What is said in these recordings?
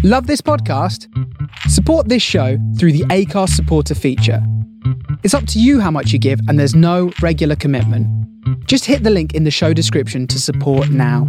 Love this podcast? Support this show through the Acast supporter feature. It's up to you how much you give, and there's no regular commitment. Just hit the link in the show description to support now.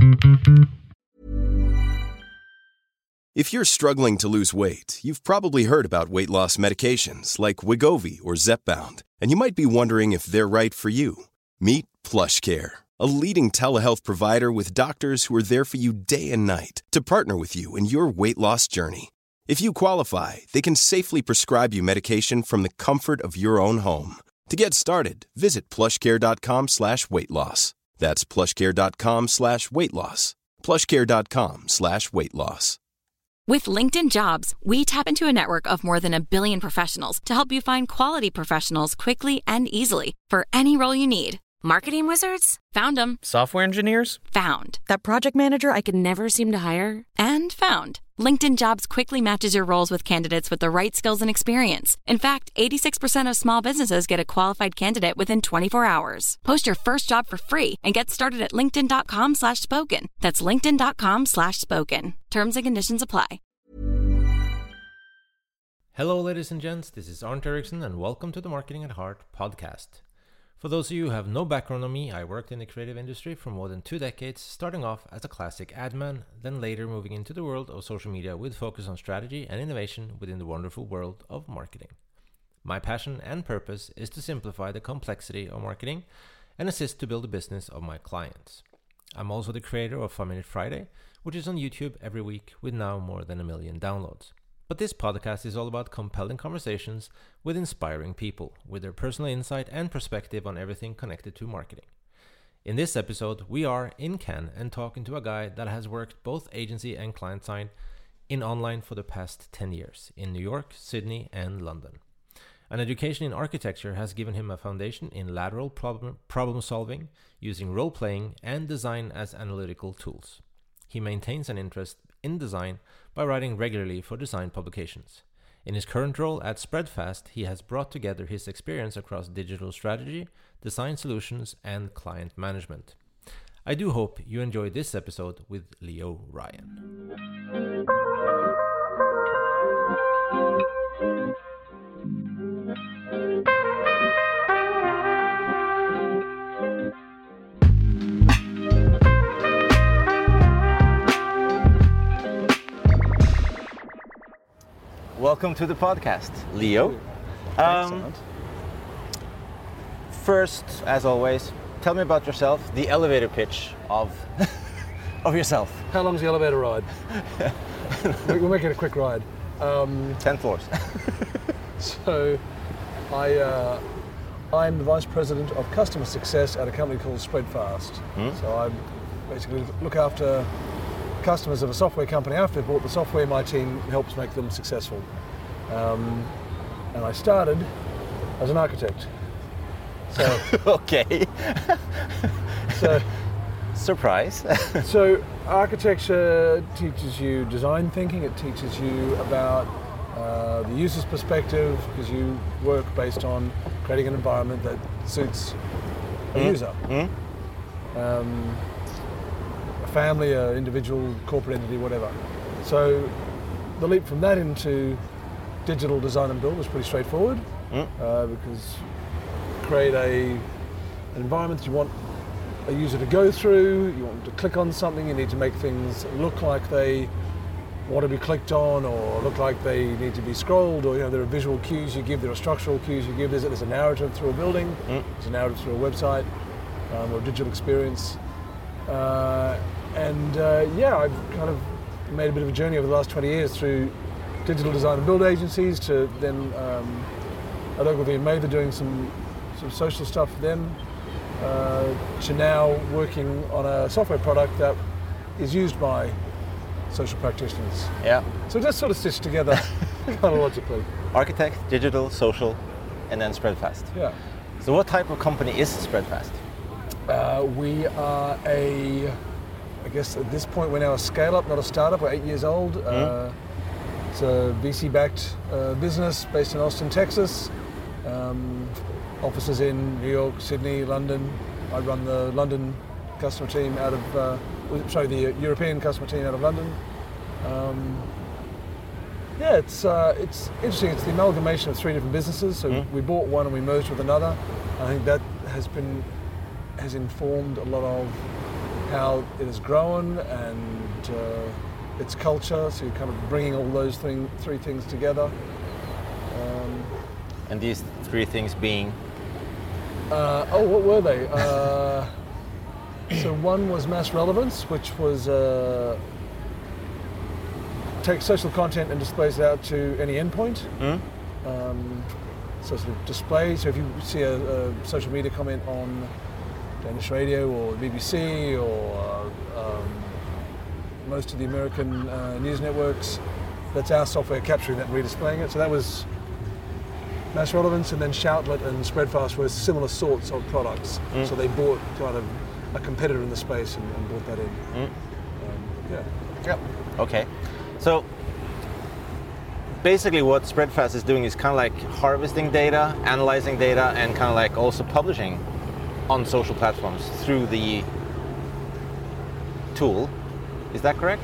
If you're struggling to lose weight, you've probably heard about weight loss medications like Wegovy or Zepbound, and you might be wondering if they're right for you. Meet PlushCare, a leading telehealth provider with doctors who are there for you day and night to partner with you in your weight loss journey. If you qualify, they can safely prescribe you medication from the comfort of your own home. To get started, visit plushcare.com/weightloss. That's plushcare.com/weightloss. plushcare.com/weightloss. With LinkedIn Jobs, we tap into a network of more than 1 billion professionals to help you find quality professionals quickly and easily for any role you need. Marketing wizards? Found them. Software engineers? Found. That project manager I could never seem to hire? And found. LinkedIn Jobs quickly matches your roles with candidates with the right skills and experience. In fact, 86% of small businesses get a qualified candidate within 24 hours. Post your first job for free and get started at linkedin.com/spoken. That's linkedin.com/spoken. Terms and conditions apply. Hello, ladies and gents. This is Arnt Eriksson, and welcome to the Marketing at Heart podcast. For those of you who have no background on me, I worked in the creative industry for more than 2 decades, starting off as a classic ad man, then later moving into the world of social media with focus on strategy and innovation within the wonderful world of marketing. My passion and purpose is to simplify the complexity of marketing and assist to build the business of my clients. I'm also the creator of 5 Minute Friday, which is on YouTube every week with now more than 1 million downloads. But this podcast is all about compelling conversations with inspiring people, with their personal insight and perspective on everything connected to marketing. In this episode, we are in Cannes and talking to a guy that has worked both agency and client side in online for the past 10 years, in New York, Sydney, and London. An education in architecture has given him a foundation in lateral problem solving, using role-playing and design as analytical tools. He maintains an interest in design by writing regularly for design publications. In his current role at Spreadfast, he has brought together his experience across digital strategy, design solutions, and client management. I do hope you enjoy this episode with Leo Ryan. Welcome to the podcast, Leo. First, as always, tell me about yourself, the elevator pitch of yourself. How long's the elevator ride? We'll make it a quick ride. 10 floors. So, I'm the Vice President of Customer Success at a company called Spreadfast. So I basically look after customers of a software company. After they've bought the software, my team helps make them successful. And I started as an architect. So, Okay. so Surprise. So architecture teaches you design thinking. It teaches you about the user's perspective, because you work based on creating an environment that suits a user. A family, an individual, corporate entity, whatever. So the leap from that into digital design and build was pretty straightforward, because create an environment that you want a user to go through, you want them to click on something, you need to make things look like they want to be clicked on, or look like they need to be scrolled, or there are visual cues you give, there are structural cues you give. There's a narrative through a building, there's a narrative through a website, or a digital experience. I've kind of made a bit of a journey over the last 20 years through digital design and build agencies, to then at Ogilvy and Mather doing some social stuff for them, to now working on a software product that is used by social practitioners. Yeah. So just sort of stitched together chronologically. Architect, digital, social, and then Spreadfast. Yeah. So what type of company is Spreadfast? We are I guess at this point we're now a scale-up, not a startup. We're 8 years old. It's a VC-backed business based in Austin, Texas. Offices in New York, Sydney, London. I run the London customer team out of, the European customer team out of London. Yeah, it's interesting. It's the amalgamation of 3 different businesses. So we bought one and we merged with another. I think that has informed a lot of how it has grown and its culture. So you're kind of bringing all those 3 things together. And these 3 things being? What were they? So one was mass relevance, which was take social content and displays it out to any endpoint. So sort of display. So if you see a social media comment on Danish radio or BBC or most of the American news networks, that's our software capturing that and redisplaying it. So that was mass relevance, and then Shoutlet and Spreadfast were similar sorts of products. So they bought kind of a competitor in the space and brought that in. Yep. Okay. So basically what Spreadfast is doing is kind of like harvesting data, analyzing data, and kind of like also publishing on social platforms through the tool. Is that correct?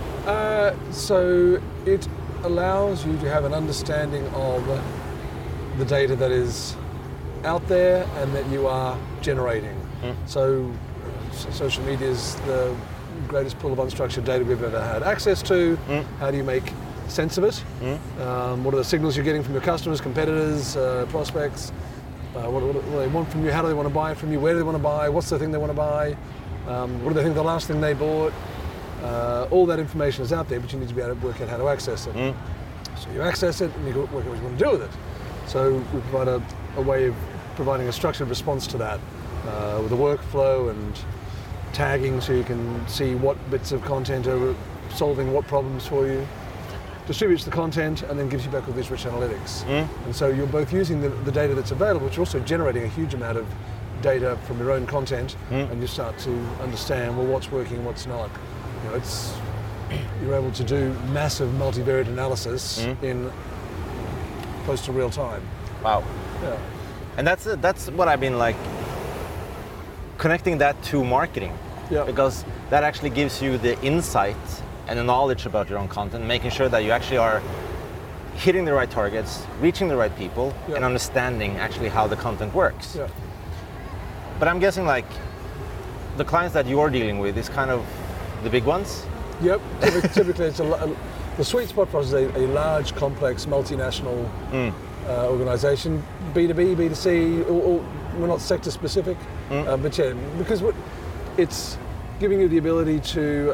So it allows you to have an understanding of the data that is out there and that you are generating. So social media is the greatest pool of unstructured data we've ever had access to. How do you make sense of it? What are the signals you're getting from your customers, competitors, prospects? What do they want from you? How do they want to buy from you? Where do they want to buy? What's the thing they want to buy? What do they think the last thing they bought? All that information is out there, but you need to be able to work out how to access it. So you access it and you work out what you want to do with it. So we provide a way of providing a structured response to that with a workflow and tagging, so you can see what bits of content are solving what problems for you, distributes the content, and then gives you back all these rich analytics. And so you're both using the data that's available, but you're also generating a huge amount of data from your own content, and you start to understand, well, what's working and what's not. You know, you're able to do massive multivariate analysis in close to real time. Wow. Yeah. And that's what I've been like, connecting that to marketing, because that actually gives you the insight and the knowledge about your own content, making sure that you actually are hitting the right targets, reaching the right people, and understanding actually how the content works. But I'm guessing like the clients that you're dealing with is kind of the big ones? Yep, typically it's the sweet spot for us is a large, complex, multinational organisation, B2B, B2C, we're not sector specific, but yeah, because it's giving you the ability to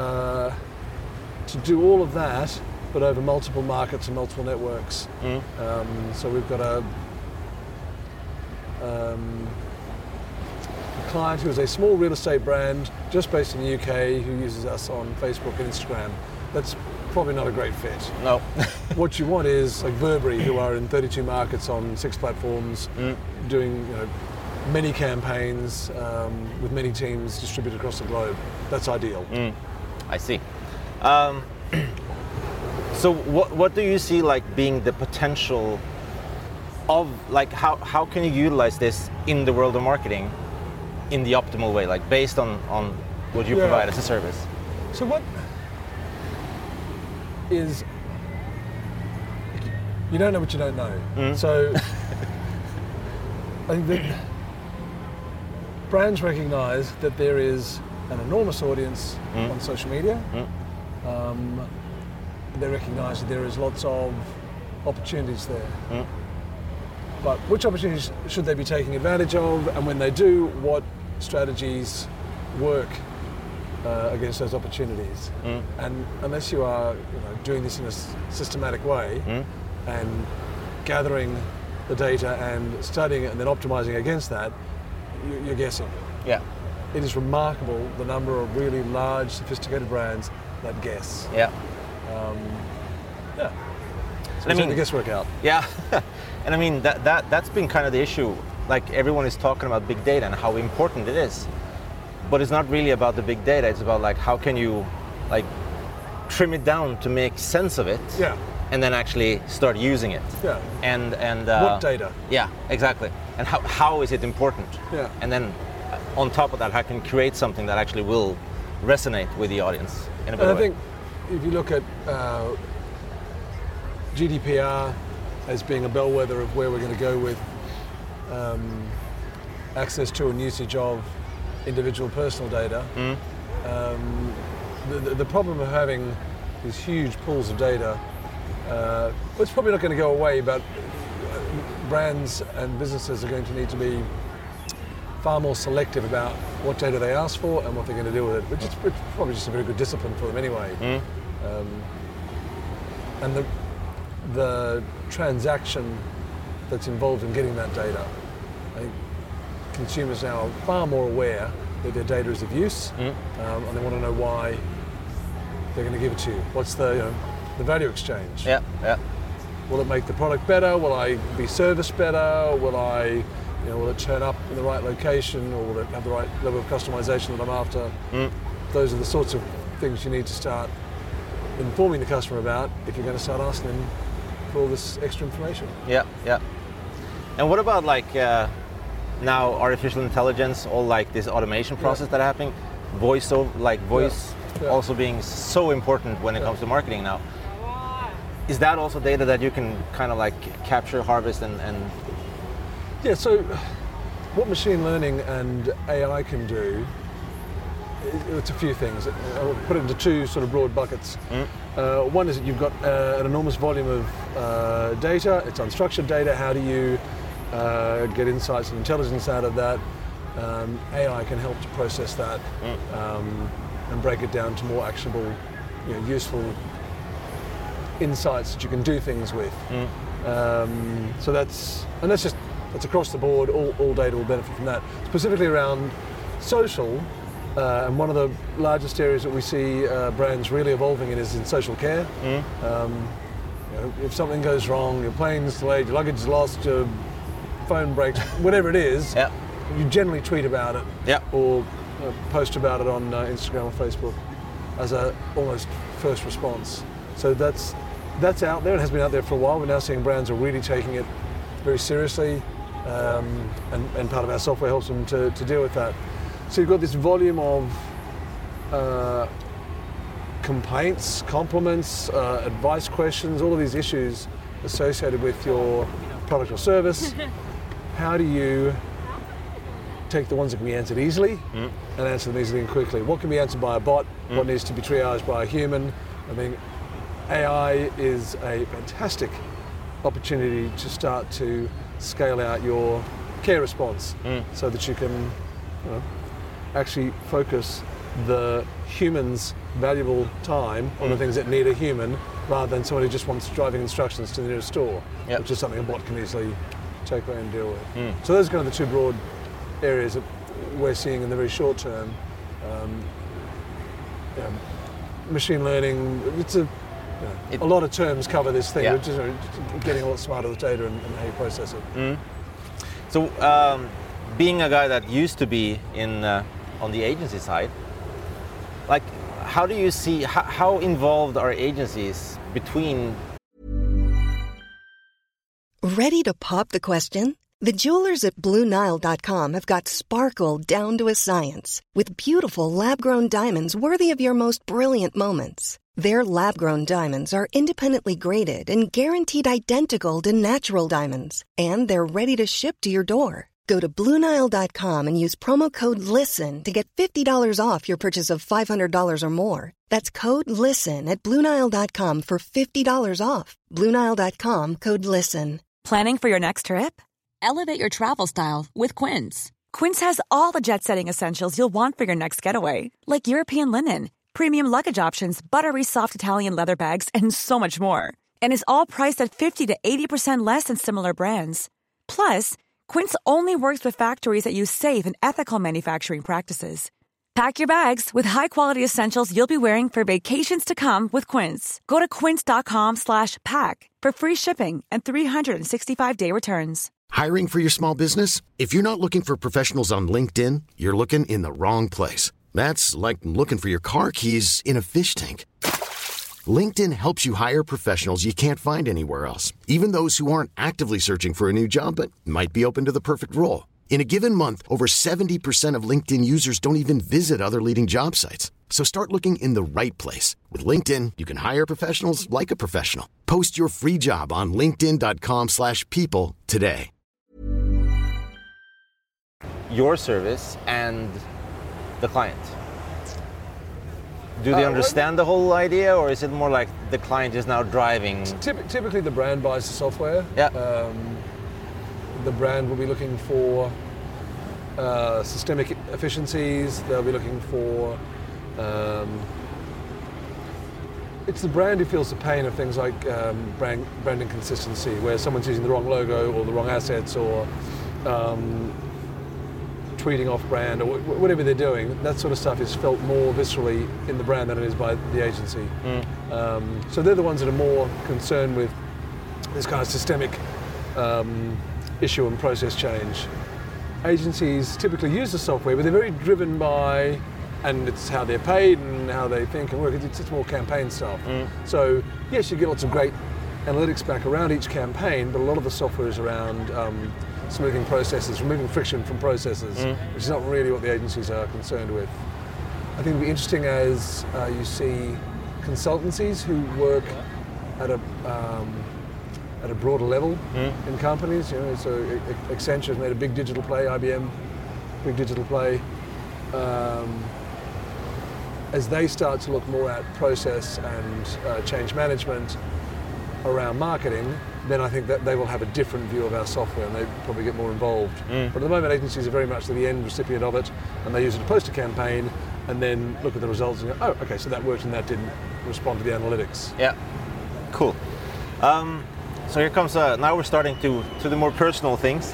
do all of that, but over multiple markets and multiple networks. So we've got a client who is a small real estate brand just based in the UK who uses us on Facebook and Instagram. That's probably not a great fit. No. What you want is like Burberry, who are in 32 markets on 6 platforms, doing many campaigns with many teams distributed across the globe. That's ideal. I see. So what do you see like being the potential of like how can you utilize this in the world of marketing in the optimal way, like based on what you provide as a service? So what is, you don't know what you don't know. So I think that brands recognize that there is an enormous audience on social media. They recognize that there is lots of opportunities there. But which opportunities should they be taking advantage of? And when they do, what strategies work against those opportunities? And unless you are doing this in a systematic way and gathering the data and studying it and then optimizing against that, you're guessing. Yeah. It is remarkable the number of really large, sophisticated brands that guess. Yeah. So I mean, the guesswork out. Yeah. And I mean, that's been kind of the issue. Like everyone is talking about big data and how important it is. But it's not really about the big data. It's about like how can you like trim it down to make sense of it. Yeah. And then actually start using it. Yeah. And what data? Yeah, exactly. And how is it important? Yeah. And then on top of that, how can you create something that actually will resonate with the audience in a better way? I think if you look at GDPR as being a bellwether of where we're going to go with access to and usage of individual personal data. The problem of having these huge pools of data, it's probably not going to go away, but brands and businesses are going to need to be far more selective about what data they ask for and what they're going to do with it, which is probably just a very good discipline for them anyway. And the transaction that's involved in getting that data, I think consumers now are far more aware that their data is of use, and they want to know why they're going to give it to you. What's the value exchange? Yeah. Will it make the product better? Will I be serviced better? Will it turn up in the right location, or will it have the right level of customization that I'm after? Those are the sorts of things you need to start informing the customer about if you're going to start asking them for all this extra information. Yeah. And what about now artificial intelligence, all this automation process that are happening, voice also being so important when it comes to marketing now. Is that also data that you can kind of capture, harvest, and Yeah, so what machine learning and AI can do, it's a few things. I'll put it into two sort of broad buckets. One is that you've got an enormous volume of data. It's unstructured data. How do you get insights and intelligence out of that? AI can help to process that and break it down to more actionable, useful insights that you can do things with. So that's across the board. All data will benefit from that. Specifically around social, and one of the largest areas that we see brands really evolving in is in social care. If something goes wrong, your plane's delayed, your luggage is lost, your phone breaks, whatever it is, you generally tweet about it or post about it on Instagram or Facebook as a almost first response. So that's out there. It has been out there for a while. We're now seeing brands are really taking it very seriously, and part of our software helps them to deal with that. So you've got this volume of complaints, compliments, advice questions, all of these issues associated with your product or service. How do you take the ones that can be answered easily and answer them easily and quickly? What can be answered by a bot? What needs to be triaged by a human? I mean, AI is a fantastic opportunity to start to scale out your care response so that you can actually focus the human's valuable time on the things that need a human rather than somebody who just wants driving instructions to the nearest store, which is something a bot can easily take away and deal with. So those are kind of the two broad areas that we're seeing in the very short term. Machine learning, a lot of terms cover this thing. We're just getting a lot smarter with data and how you process it. So being a guy that used to be on the agency side, how do you see, how involved are agencies between? Ready to pop the question? The jewelers at BlueNile.com have got sparkle down to a science with beautiful lab-grown diamonds worthy of your most brilliant moments. Their lab-grown diamonds are independently graded and guaranteed identical to natural diamonds, and they're ready to ship to your door. Go to BlueNile.com and use promo code LISTEN to get $50 off your purchase of $500 or more. That's code LISTEN at BlueNile.com for $50 off. BlueNile.com, code LISTEN. Planning for your next trip? Elevate your travel style with Quince. Quince has all the jet-setting essentials you'll want for your next getaway, like European linen, premium luggage options, buttery soft Italian leather bags, and so much more. And is all priced at 50 to 80% less than similar brands. Plus, Quince only works with factories that use safe and ethical manufacturing practices. Pack your bags with high-quality essentials you'll be wearing for vacations to come with Quince. Go to quince.com/pack for free shipping and 365-day returns. Hiring for your small business? If you're not looking for professionals on LinkedIn, you're looking in the wrong place. That's like looking for your car keys in a fish tank. LinkedIn helps you hire professionals you can't find anywhere else, even those who aren't actively searching for a new job but might be open to the perfect role. In a given month, over 70% of LinkedIn users don't even visit other leading job sites. So start looking in the right place. With LinkedIn, you can hire professionals like a professional. Post your free job on linkedin.com/people today. Your service and the client? Do they understand the whole idea, or is it more like the client is now driving? Typically the brand buys the software. Yeah. The brand will be looking for systemic efficiencies. They'll be looking for it's the brand who feels the pain of things like branding consistency, where someone's using the wrong logo or the wrong assets, or tweeting off brand, or whatever they're doing. That sort of stuff is felt more viscerally in the brand than it is by the agency. So they're the ones that are more concerned with this kind of systemic issue and process change. Agencies typically use the software, but they're very driven by, and it's how they're paid and how they think and work. It's more campaign stuff. So yes, you get lots of great analytics back around each campaign, but a lot of the software is around smoothing processes, removing friction from processes, which is not really what the agencies are concerned with. I think it'll be interesting as you see consultancies who work at a broader level in companies. You know, so Accenture has made a big digital play, IBM, big digital play. As they start to look more at process and change management around marketing, then I think that they will have a different view of our software and they probably get more involved. But at the moment, agencies are very much the end recipient of it, and they use it to post a campaign and then look at the results and go, oh, okay, so that worked and that didn't respond to the analytics. Yeah, cool. So here comes, now we're starting to the more personal things.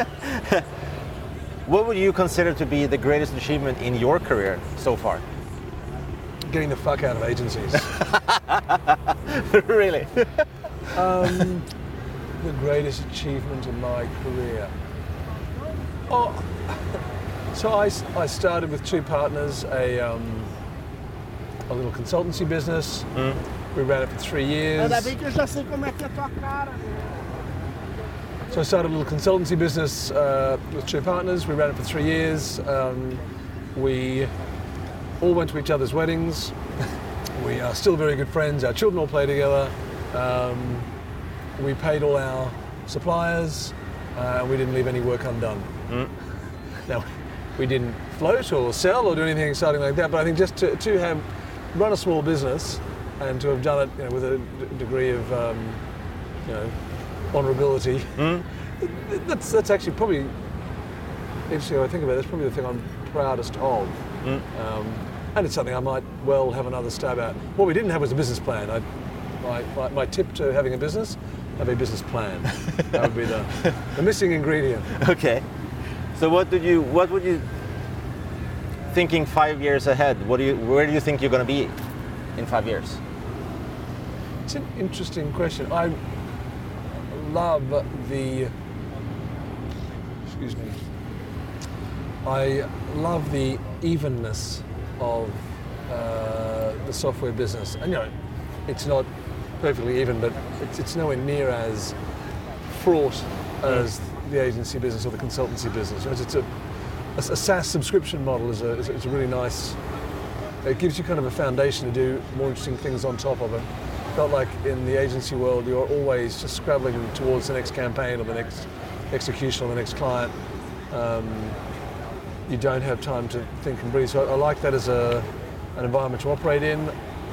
What would you consider to be the greatest achievement in your career so far? Getting the fuck out of agencies. Really? The greatest achievement in my career. So I started with two partners, a little consultancy business. We ran it for 3 years. So I started a little consultancy business with two partners. We ran it for 3 years. We all went to each other's weddings. We are still very good friends. Our children all play together. We paid all our suppliers. We didn't leave any work undone. Now, we didn't float or sell or do anything exciting like that, but I think just to have run a small business and to have done it, with a degree of honourability, that's actually probably, interesting when I think about it, that's probably the thing I'm proudest of. And it's something I might well have another stab at. What we didn't have was a business plan. My tip to having a business, have a business plan. That would be the missing ingredient. Okay. So what would you, thinking 5 years ahead, where do you think you're going to be in 5 years? It's an interesting question. I love the evenness of the software business. And it's not perfectly even, but it's nowhere near as fraught as the agency business or the consultancy business. It's a SaaS subscription model is a really nice. It gives you kind of a foundation to do more interesting things on top of it. Felt like in the agency world, you're always just scrabbling towards the next campaign or the next execution or the next client. You don't have time to think and breathe. So I like that as an environment to operate in.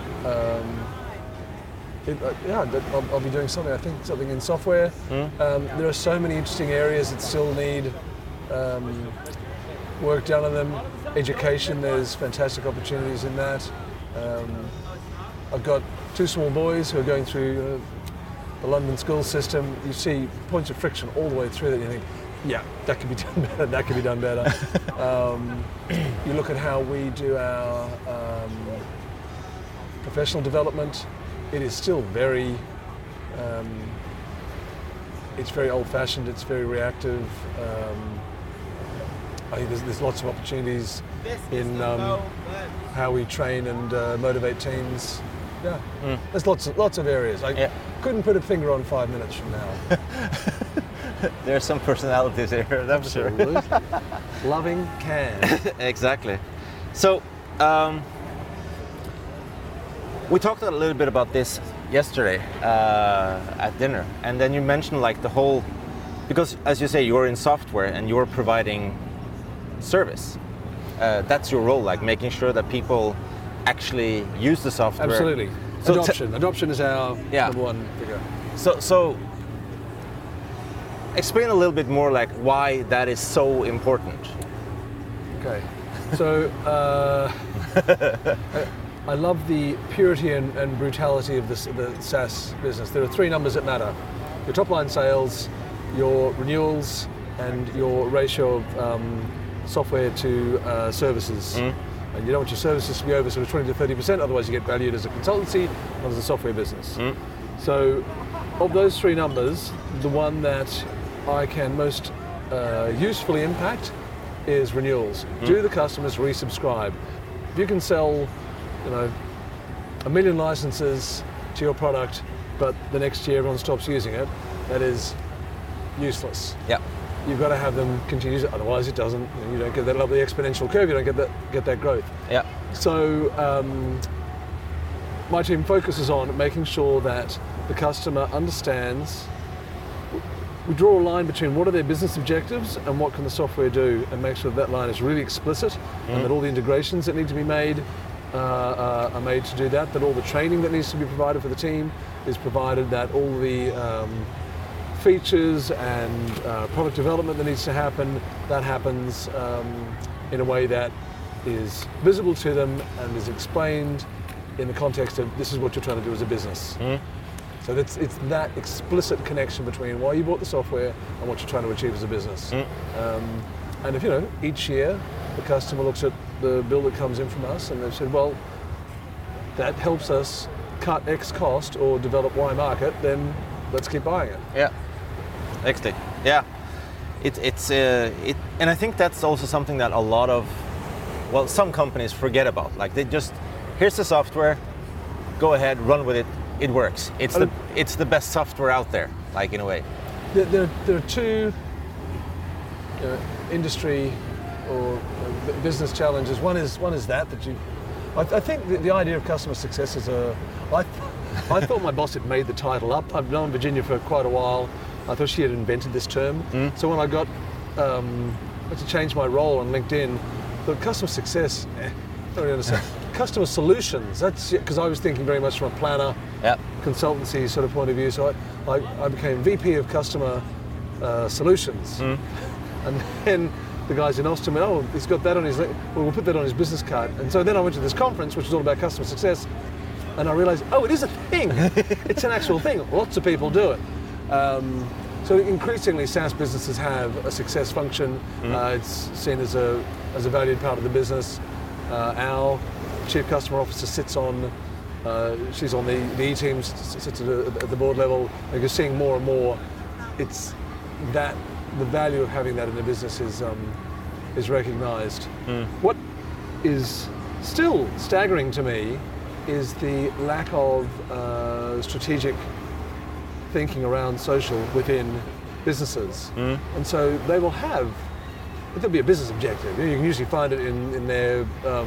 I'll be doing something in software. There are so many interesting areas that still need work done on them. Education, there's fantastic opportunities in that. I've got two small boys who are going through the London school system. You see points of friction all the way through that you think, yeah, that could be done better, that could be done better. You look at how we do our professional development, it is still very, it's very old-fashioned, it's very reactive. I think there's lots of opportunities in how we train and motivate teams. Yeah, there's lots of areas. I couldn't put a finger on 5 minutes from now. There's some personalities here, that's sure. Loving can. Exactly. So, we talked a little bit about this yesterday at dinner, and then you mentioned like the whole, because as you say, you're in software and you're providing service. That's your role, like making sure that people actually use the software. Absolutely. So Adoption is our number one figure. So explain a little bit more like why that is so important. Okay. So I love the purity and brutality of the SaaS business. There are three numbers that matter: your top line sales, your renewals, and your ratio of software to services. And you don't want your services to be over sort of 20 to 30%, otherwise you get valued as a consultancy, not as a software business. So of those three numbers, the one that I can most usefully impact is renewals. Do the customers resubscribe? If you can sell, 1 million licenses to your product, but the next year everyone stops using it, that is useless. Yeah. You've got to have them continue it, otherwise it doesn't. You don't get that lovely exponential curve. You don't get that growth. Yeah. So my team focuses on making sure that the customer understands. We draw a line between what are their business objectives and what can the software do, and make sure that line is really explicit, and that all the integrations that need to be made are made to do that. That all the training that needs to be provided for the team is provided. That all the features and product development that needs to happen, that happens in a way that is visible to them and is explained in the context of this is what you're trying to do as a business. So it's that explicit connection between why you bought the software and what you're trying to achieve as a business. And if each year the customer looks at the bill that comes in from us and they've said, well, that helps us cut X cost or develop Y market, then let's keep buying it. Yeah. Excellent. Yeah, and I think that's also something that a lot of, some companies forget about. Like they just, here's the software, go ahead, run with it. It works. It's the best software out there. Like in a way. There are two industry or business challenges. One is that you. I think the idea of customer success is I thought my boss had made the title up. I've known Virginia for quite a while. I thought she had invented this term. So when I got to change my role on LinkedIn, the customer success, don't really understand. Customer solutions, that's because I was thinking very much from a planner, consultancy sort of point of view. So I became VP of Customer Solutions. And then the guys in Austin went, oh, he's got that on his, we'll put that on his business card. And so then I went to this conference, which was all about customer success, and I realized, oh, it is a thing. It's an actual thing. Lots of people do it. So increasingly SaaS businesses have a success function. It's seen as a valued part of the business. Our Chief Customer Officer sits on, she's on the E-team, sits at the board level. And you're seeing more and more, it's that the value of having that in the business is recognized. What is still staggering to me is the lack of strategic thinking around social within businesses. And so they will have, there'll be a business objective. You can usually find it in their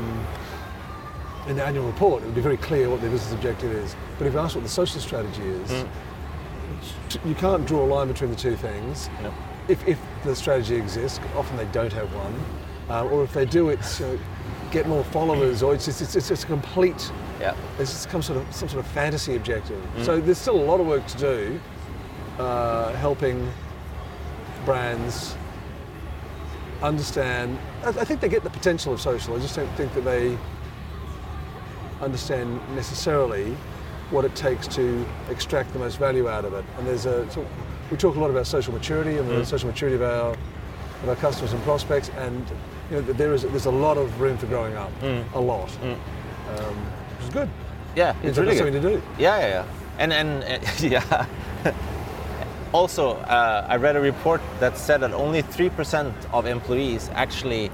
annual report. It will be very clear what their business objective is. But if you ask what the social strategy is, you can't draw a line between the two things. If the strategy exists, often they don't have one. Or if they do, it's get more followers, or it's a complete, it's just some sort of fantasy objective. So there's still a lot of work to do helping brands understand. I think they get the potential of social. I just don't think that they understand necessarily what it takes to extract the most value out of it. And we talk a lot about social maturity and the social maturity of our customers and prospects, and there's a lot of room for growing up, a lot, which is good. Yeah, it's really something to do. Yeah. And yeah. Also, I read a report that said that only 3% of employees actually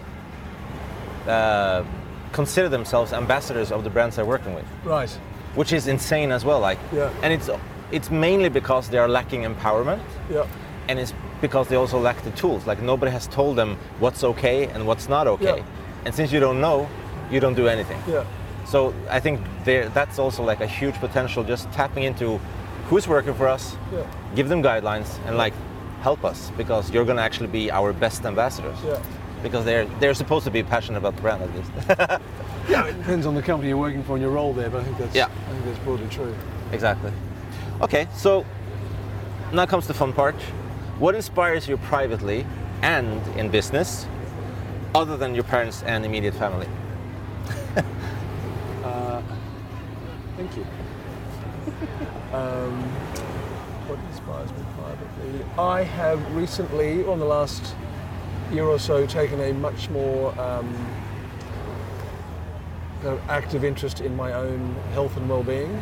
consider themselves ambassadors of the brands they're working with. Right. Which is insane as well. And it's mainly because they are lacking empowerment. Yeah. And it's because they also lack the tools. Like nobody has told them what's okay and what's not okay. Yeah. And since you don't know, you don't do anything. Yeah. So I think that's also like a huge potential, just tapping into who's working for us, give them guidelines, and like help us, because you're going to actually be our best ambassadors. Yeah. Because they're supposed to be passionate about the brand at least. Yeah, it depends on the company you're working for and your role there, but I think that's broadly true. Exactly. Okay, so now comes the fun part. What inspires you privately and in business, other than your parents and immediate family? Thank you. What inspires me privately? I have recently, on the last year or so, taken a much more kind of active interest in my own health and well-being.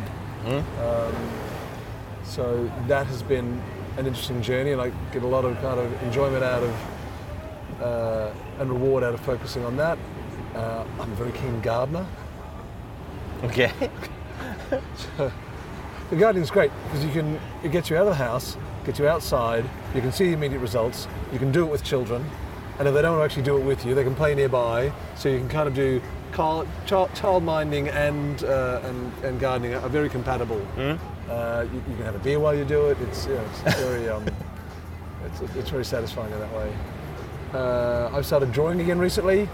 So that has been an interesting journey, and I get a lot of kind of enjoyment out of and reward out of focusing on that. I'm a very keen gardener. Okay. So, the gardening's great because it gets you out of the house, gets you outside, you can see the immediate results, you can do it with children, and if they don't actually do it with you, they can play nearby, so you can kind of do child minding and gardening are very compatible. You can have a beer while you do it. It's very it's very satisfying in that way. I've started drawing again recently,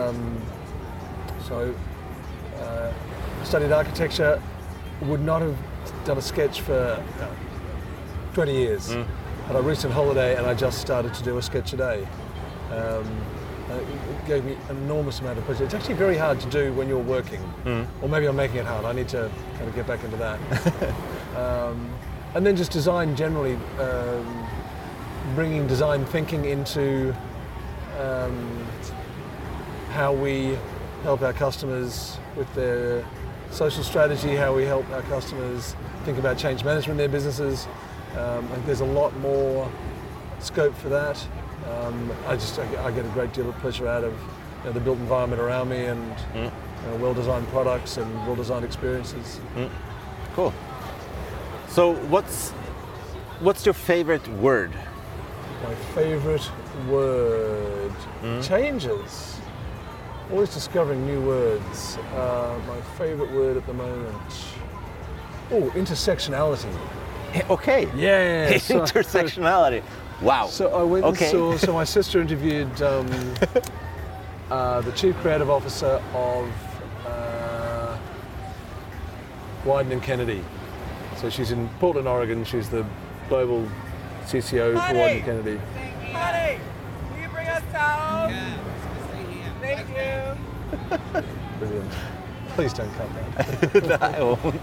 so I studied architecture. Would not have done a sketch for 20 years. Had a recent holiday and I just started to do a sketch a day. It gave me an enormous amount of pleasure. It's actually very hard to do when you're working, or maybe I'm making it hard. I need to kind of get back into that. And then just design generally, bringing design thinking into how we help our customers with their social strategy, how we help our customers think about change management in their businesses. I think there's a lot more scope for that. I get a great deal of pleasure out of the built environment around me and well-designed products and well-designed experiences. Cool. So what's your favorite word? My favorite word changes. Always discovering new words. My favorite word at the moment. Oh, intersectionality. Okay. Yeah. Intersectionality. Wow. So I went and saw. So my sister interviewed the chief creative officer of Wieden & Kennedy. So she's in Portland, Oregon. She's the global CCO for Wieden & Kennedy. Honey, will you bring us towels? Yeah. Thank you. Brilliant. Please don't cut that. I won't.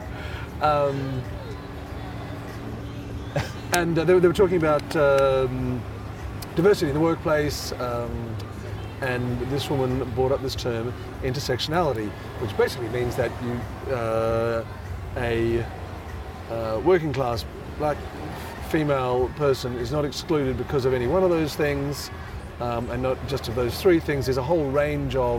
And they were talking about diversity in the workplace, and this woman brought up this term, intersectionality, which basically means that a working class black female person is not excluded because of any one of those things. And not just of those three things. There's a whole range of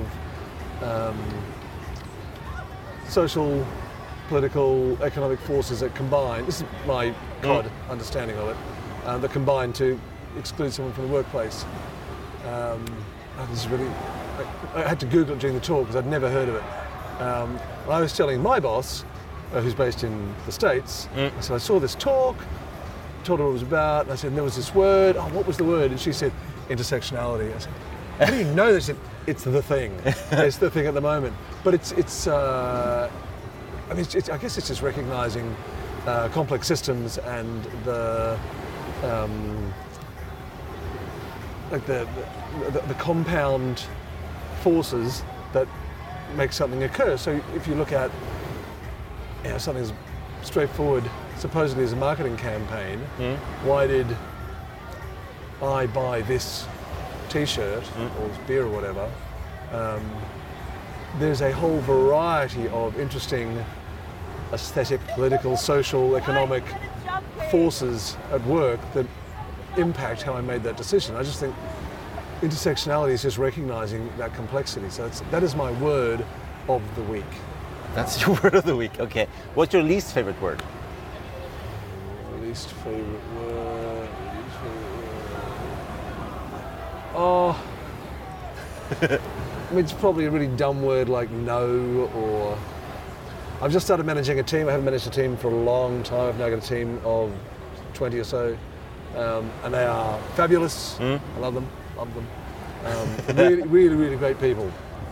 social, political, economic forces that combine. This is my understanding of it. That combine to exclude someone from the workplace. This is really. I had to Google it during the talk because I'd never heard of it. I was telling my boss, who's based in the States, I said I saw this talk, told her what it was about, and I said there was this word. Oh, what was the word? And she said, intersectionality. I said, how do you know this? It's the thing. It's the thing at the moment. But I guess it's just recognizing complex systems and the compound forces that make something occur. So if you look at something as straightforward, supposedly as a marketing campaign, why did I buy this T-shirt or this beer or whatever? There's a whole variety of interesting aesthetic, political, social, economic forces at work that impact how I made that decision. I just think intersectionality is just recognizing that complexity. So that is my word of the week. That's your word of the week. Okay. What's your least favorite word? Least favorite word. Oh, I mean, it's probably a really dumb word like no, or... I've just started managing a team. I haven't managed a team for a long time. I've now got a team of 20 or so, and they are fabulous. I love them. Really, really, really great people.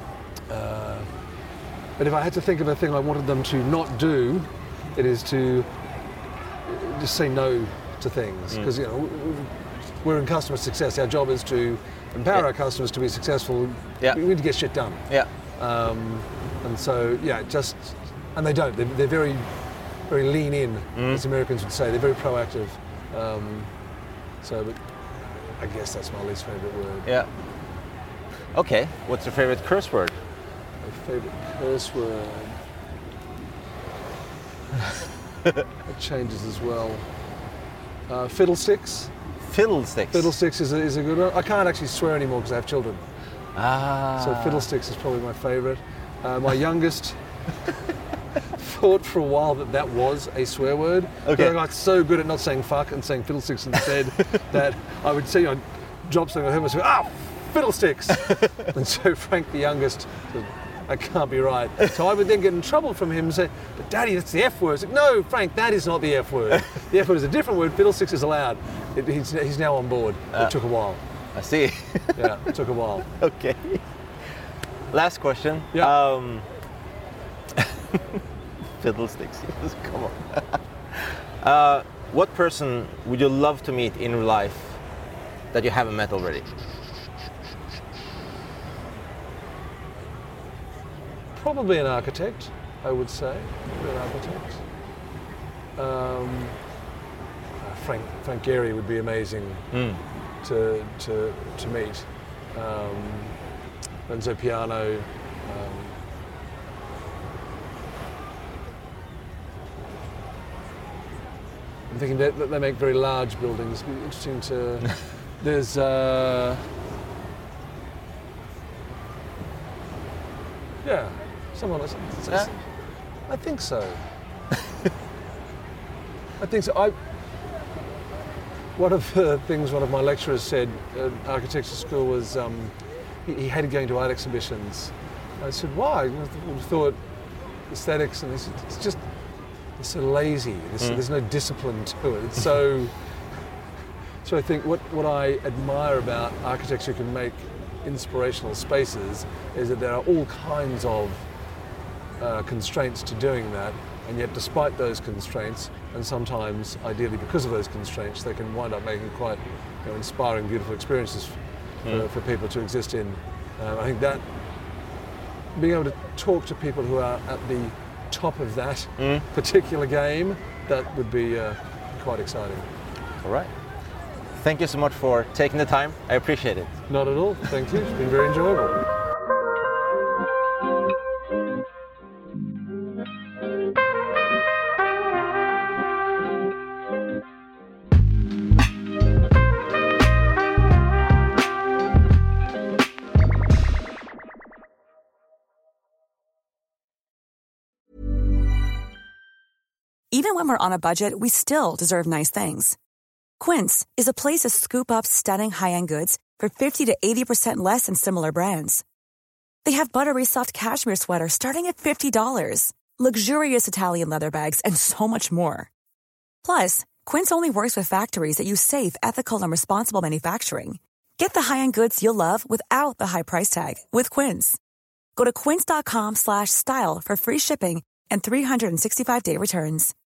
But if I had to think of a thing I wanted them to not do, it is to just say no to things. Because, you know, we're in customer success. Our job is to empower our customers to be successful. We need to get shit done. And so, and they don't. They're very, very lean in, as Americans would say. They're very proactive. But I guess that's my least favourite word. Yeah. Okay. What's your favourite curse word? My favourite curse word. It changes as well. Fiddlesticks. Fiddlesticks. Fiddlesticks is a good one. I can't actually swear anymore because I have children. So fiddlesticks is probably my favourite. My youngest thought for a while that was a swear word. Okay. I got so good at not saying fuck and saying fiddlesticks instead that I would see on drop something on him and say, fiddlesticks! And so Frank, the youngest, said, that can't be right. So I would then get in trouble from him and say, but Daddy, that's the F word. I said, no, Frank, that is not the F word. The F word is a different word. Fiddlesticks is allowed. He's now on board. It took a while. I see. Yeah, it took a while. Okay. Last question. Yeah. Fiddlesticks, yes, come on. What person would you love to meet in real life that you haven't met already? Probably an architect, I would say. Probably an architect. Frank Gehry would be amazing to meet. Renzo Piano. I'm thinking that they make very large buildings. It'd be interesting to. There's. Someone else. I think so. I think so. One of the things one of my lecturers said at architecture school was he hated going to art exhibitions. I said, why? I thought aesthetics, and he said, it's so lazy. There's no discipline to it. It's so. So I think what I admire about architecture can make inspirational spaces is that there are all kinds of constraints to doing that, and yet despite those constraints, and sometimes ideally because of those constraints, they can wind up making quite inspiring, beautiful experiences for people to exist in. I think that being able to talk to people who are at the top of that particular game, that would be quite exciting. All right. Thank you so much for taking the time. I appreciate it. Not at all. Thank you. It's been very enjoyable. Even when we're on a budget, we still deserve nice things. Quince is a place to scoop up stunning high-end goods for 50 to 80% less than similar brands. They have buttery soft cashmere sweaters starting at $50, luxurious Italian leather bags, and so much more. Plus, Quince only works with factories that use safe, ethical, and responsible manufacturing. Get the high-end goods you'll love without the high price tag with Quince. Go to quince.com/style for free shipping and 365-day returns.